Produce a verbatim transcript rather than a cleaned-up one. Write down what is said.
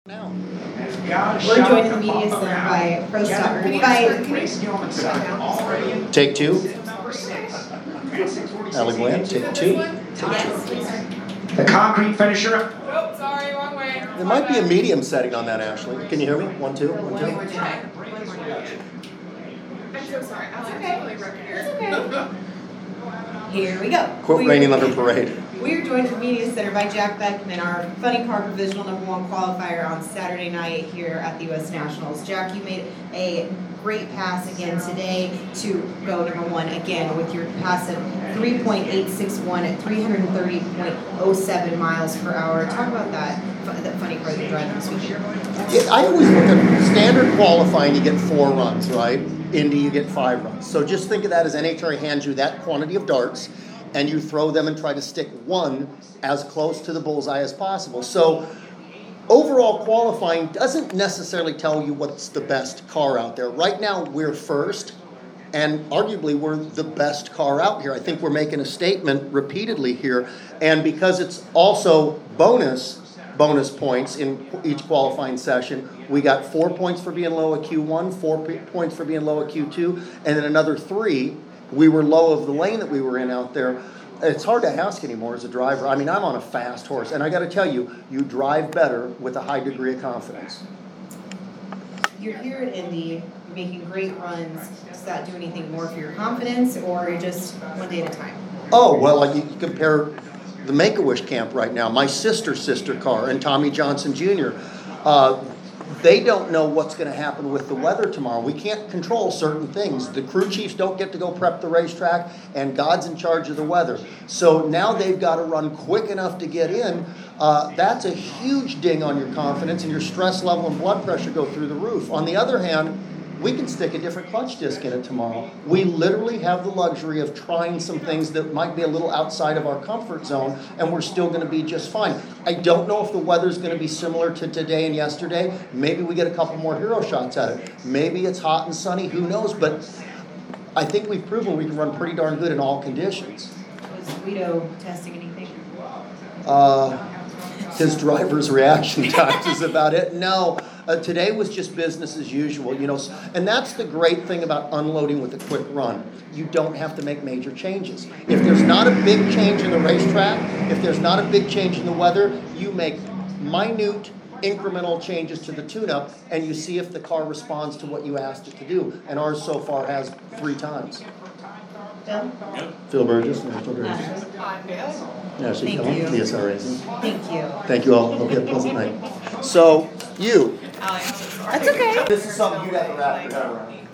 Now. We're joined in the media center by Pro Star. By Take two. Ellie Glenn, take two. Take two. The concrete finisher. Oh, sorry, wrong way. There might be a medium setting on that, Ashley. Can you hear me? One, two, one, two. I'm so sorry. I was totally right here. Here we go. Quote raining on her parade. We are joined in the media center by Jack Beckman, our Funny Car Provisional number one qualifier on Saturday night here at the U S Nationals. Jack, you made a great pass again today to go number one again with your pass of three point eight six one at three hundred thirty point oh seven miles per hour. Talk about that, that funny car you're driving this weekend. Yeah, I always look at standard qualifying, you get four runs, right? Indy, you get five runs. So just think of that as N H R A hands you that quantity of darts, and you throw them and try to stick one as close to the bullseye as possible. So overall qualifying doesn't necessarily tell you what's the best car out there. Right now, we're first, and arguably we're the best car out here. I think we're making a statement repeatedly here, and because it's also bonus bonus points in each qualifying session, we got four points for being low at Q one, four points for being low at Q two, and then another three. We were low of the lane that we were in out there. It's hard to ask anymore as a driver. I mean, I'm on a fast horse, and I got to tell you, you drive better with a high degree of confidence. You're here at Indy, you're making great runs. Does that do anything more for your confidence, or just one day at a time? Oh, well, like you compare the Make-A-Wish camp right now, my sister's sister car, and Tommy Johnson Junior Uh, They don't know what's going to happen with the weather tomorrow. We can't control certain things. The crew chiefs don't get to go prep the racetrack, and God's in charge of the weather. So now they've got to run quick enough to get in. Uh, that's a huge ding on your confidence, and your stress level and blood pressure go through the roof. On the other hand, we can stick a different clutch disc in it tomorrow. We literally have the luxury of trying some things that might be a little outside of our comfort zone, and we're still going to be just fine. I don't know if the weather's going to be similar to today and yesterday. Maybe we get a couple more hero shots at it. Maybe it's hot and sunny. Who knows? But I think we've proven we can run pretty darn good in all conditions. Was Guido testing anything? Uh, his driver's reaction times is about it. No. Uh, today was just business as usual, you know, and that's the great thing about unloading with a quick run. You don't have to make major changes. If there's not a big change in the racetrack, if there's not a big change in the weather, you make minute incremental changes to the tune-up, and you see if the car responds to what you asked it to do. And ours so far has three times. Phil? Phil Burgess, National Racing. Yeah, she Thank come you. P S R Racing. Thank you. Thank you all. Hope you have a pleasant night. So, you. That's okay. This is something you'd have to wrap your head around.